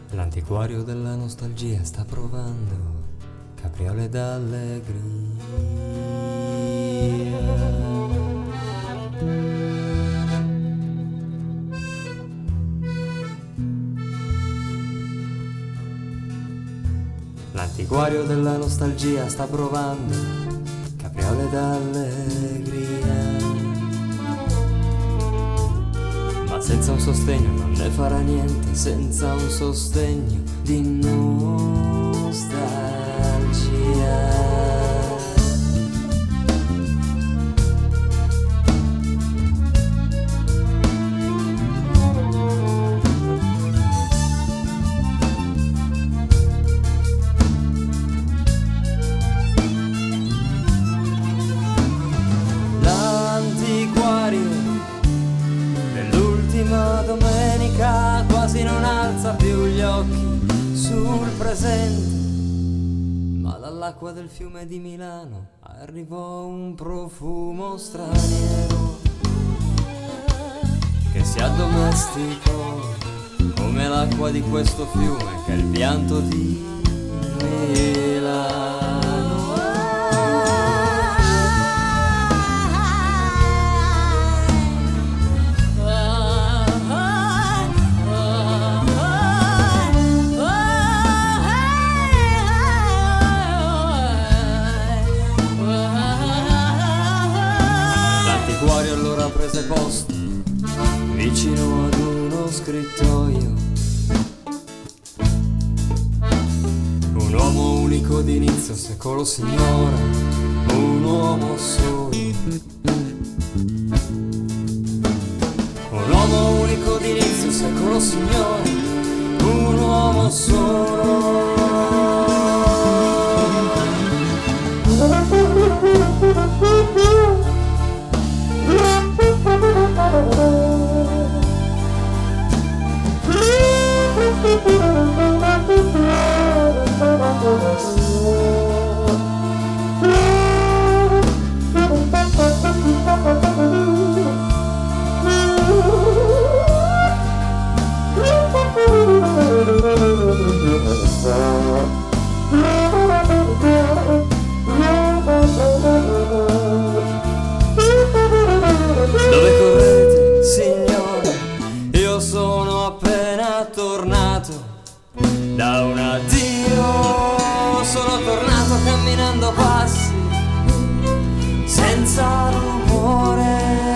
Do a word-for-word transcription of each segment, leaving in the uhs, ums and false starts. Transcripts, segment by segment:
L'antiquario della nostalgia sta provando capriole d'allegria. L'antiquario della nostalgia sta provando capriole d'allegria, ma senza un sostegno non ne farà niente, senza un sostegno di nostalgia. L'ultima domenica quasi non alza più gli occhi sul presente, ma dall'acqua del fiume di Milano arrivò un profumo straniero che si addomesticò come l'acqua di questo fiume che è il pianto di Milano. L'antiquario allora prese posto vicino ad uno scrittoio, un uomo unico d'inizio secolo, signora, un uomo solo, un uomo unico d'inizio secolo, signora, un uomo solo. Dove correte, signore? Io sono appena tornato da un addio, sono tornato camminando a passi senza rumore,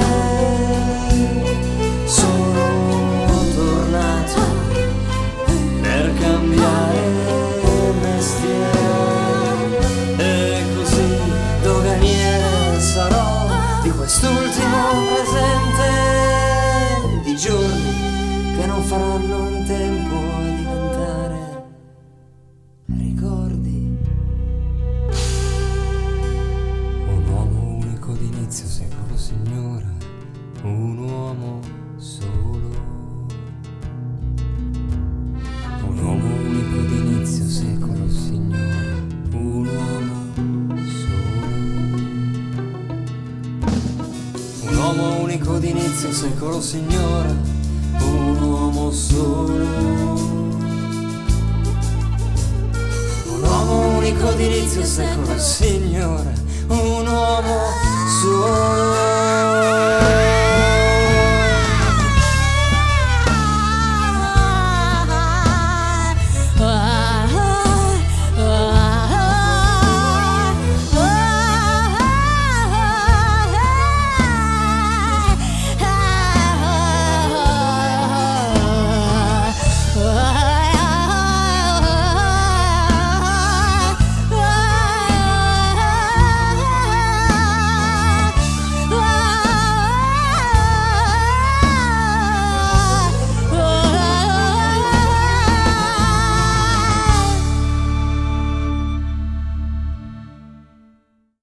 sono tornato per cambiare mestiere e così doganiere sarò di quest'ultimo presente, di giorni che non faranno in tempo a diventare ricordi. Un uomo unico d'inizio secolo, signora, un uomo solo, un uomo unico d'inizio secolo, signora, un uomo solo, un uomo unico d'inizio secolo, signora, un uomo solo, un uomo unico d'inizio secolo, signora, un uomo